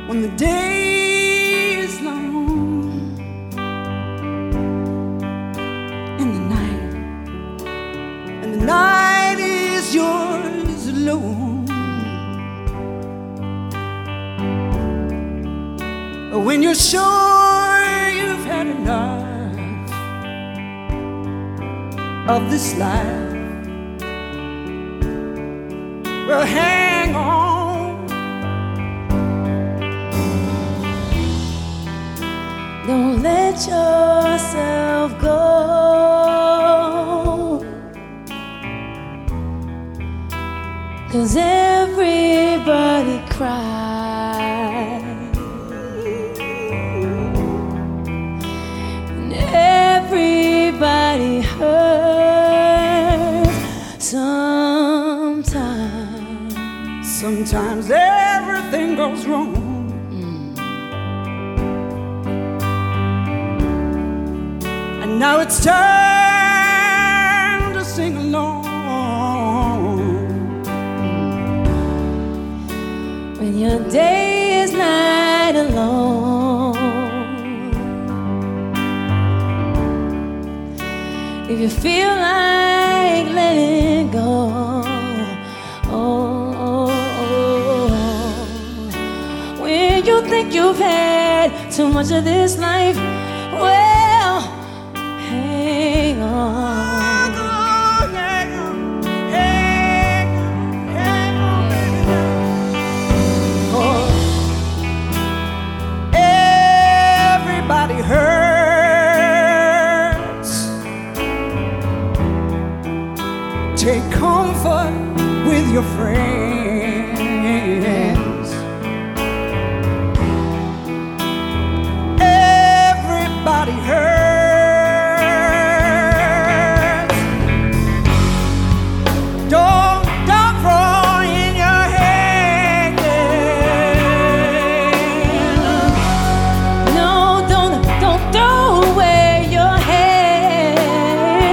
when the day is long and the night is yours alone. When you're sure you've had enough of this life, well, hang on. Don't let yourself go, 'cause everybody cries and everybody hurts sometimes. Sometimes everything goes wrong. And now it's time to sing along. When your day is night alone, if you feel like letting go, when you think you've had too much of this life, well, hang on. Everybody hurts. Take comfort with your friends. Everybody hurts. Don't throw in your hand. No, don't throw away your head.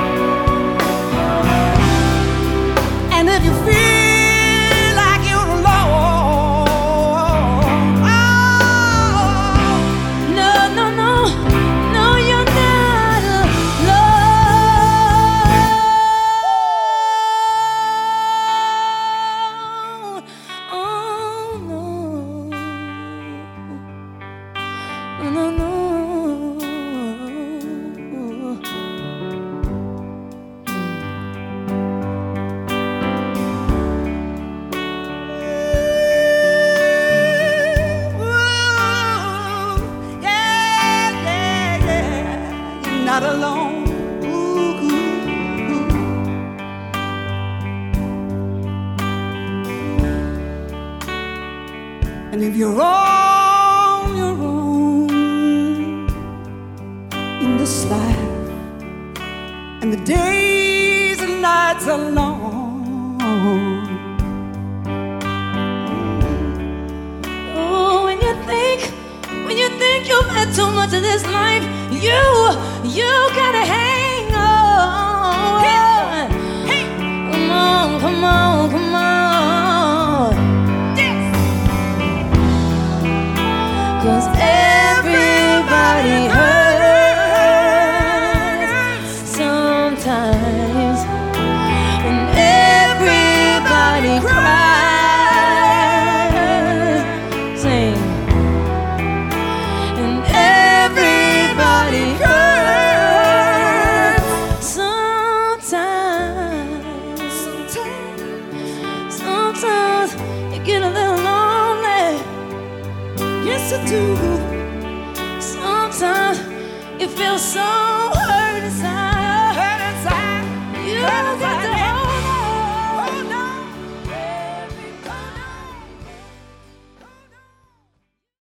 And if you feel like you're alone, No, you're not alone. Oh, no. yeah, you're not alone. Ooh. And if you're on your own in this life, and the days and nights are long, Oh, when you think you've had too much of this life, you gotta hang on. hey, Come on. yes. 'Cause everybody hurts sometimes, and everybody cries. Sing. And everybody hurts sometimes. Sometimes you get a little lonely. Yes, I do. Sometimes you feel so hurt inside. Hurt inside. You got to